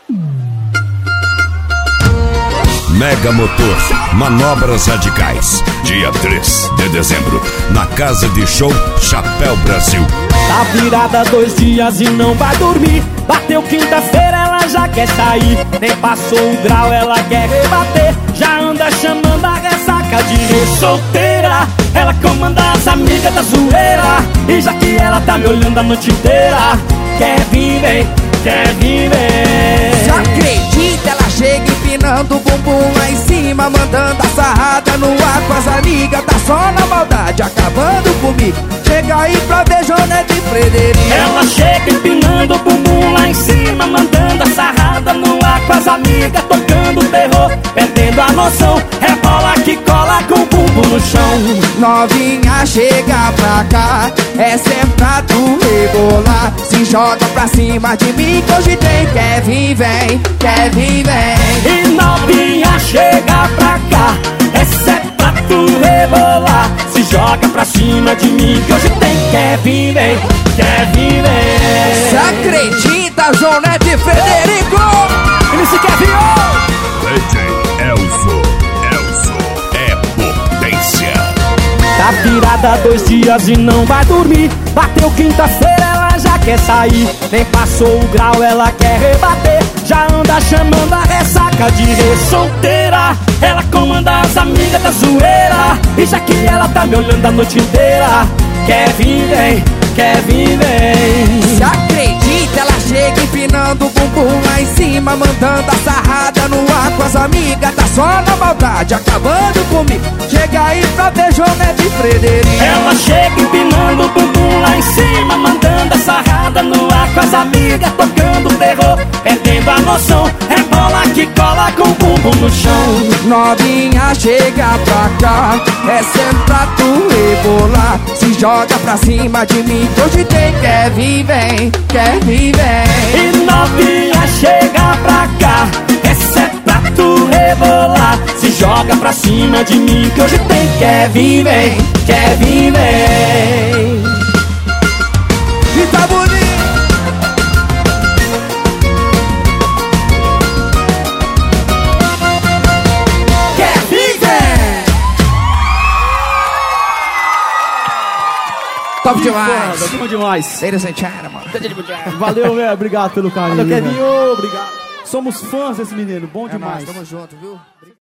Mega Motor, Manobras Radicais. Dia 3 de dezembro, na Casa de Show Chapéu Brasil. Tá virada 2 dias e não vai dormir. Bateu quinta-feira, ela já quer sair. Nem passou o grau, ela quer rebater. Já anda chamando a ressaca de solteira. Ela comanda as amigas da zoeira. E já que ela tá me olhando a noite inteira, quer vir, vem, quer vir, vem. Você acredita? Ela chega empinando o bumbum lá em cima, mandando a sarrada no ar com as amigas. Tá só na maldade, acabando comigo. Chega aí pra ver Jonete e Frederico. Ela chega empinando o bumbum lá em cima, mandando a sarrada no ar com as amigas, tocando terror, perdendo a noção. Rebola que cola com o bumbum no chão. Novinha, chega pra cá, essa é pra tu rebolar. Se joga pra cima de mim que hoje tem. Quer vir, vem, quer vir, vem. E novinha, chega pra cá, essa é pra tu rebolar. Se joga pra cima de mim que hoje tem. Quer vir, vem, quer vir, vem. Você acredita, Jonete e Frederico? MC Kevin, DJ Elzo é potência. tá virada 2 dias e não vai dormir. Bateu quinta-feira, ela já quer sair. Nem passou o grau, ela quer rebater. Já anda chamando a ressaca de solteira. Ela comanda as amigas da zoeira. E já que ela tá me olhando a noite inteira, quer vir, vem, quer vir, vem. Se acredita? Ela chega empinando o bumbum lá em cima, mandando a sarrada no ar com as amigas. Tá só na maldade, acabando comigo. Chega aí pra ver Jonete e Frederico. Ela chega empinando o bumbum lá em cima, mandando a sarrada no ar com as amigas, tocando terror, perdendo a noção. Rebola que cola com o bumbum no chão. Novinha, chega pra cá, é sempre pra tu rebolar. Se joga pra cima de mim que hoje tem. Quer vir, vem, quer vir, vem. E novinha, chega pra cá, essa é pra tu rebolar. Se joga pra cima de mim que hoje tem. Quer vir, vem, quer vir, vem. E tá bonito. Quer vir, vem. Top demais. Top demais. Ladies and gentlemen. Valeu, velho. Obrigado pelo carinho. Valeu, Kevin. Obrigado. Somos fãs desse menino. Bom É demais. nóis, tamo junto, viu?